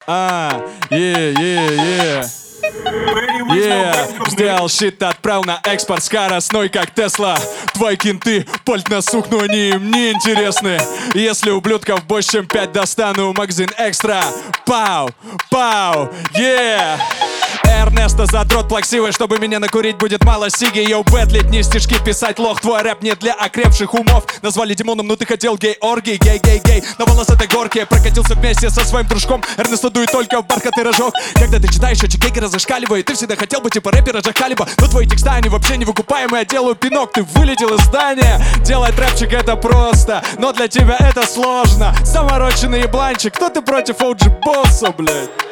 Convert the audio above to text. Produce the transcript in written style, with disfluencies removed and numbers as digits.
Сделал щит, отправил на экспорт скоростной, как Тесла. Твои кенты, пальт на сук, но они им не интересны. Если ублюдков больше, чем 5, достану магазин экстра. Пау, пау, Эрнесто задрот плаксивый, чтобы меня накурить будет мало сиги. Йоу, бэтлить, не стишки писать, лох. Твой рэп не для окрепших умов. Назвали Димоном, но ты хотел гей-оргий. Гей-гей-гей, на волосатой горке прокатился вместе со своим дружком. Эрнесто дует только в бархатный рожок. Когда ты читаешь, очекейкера зашкаливает. Ты всегда хотел быть типа рэпера Джахалиба, но твои текста, они вообще не выкупаемые. Я делаю пинок, ты вылетел из здания. Делать рэпчик это просто, но для тебя это сложно. Замороченный ебланчик, кто ты против OG Босса, блядь?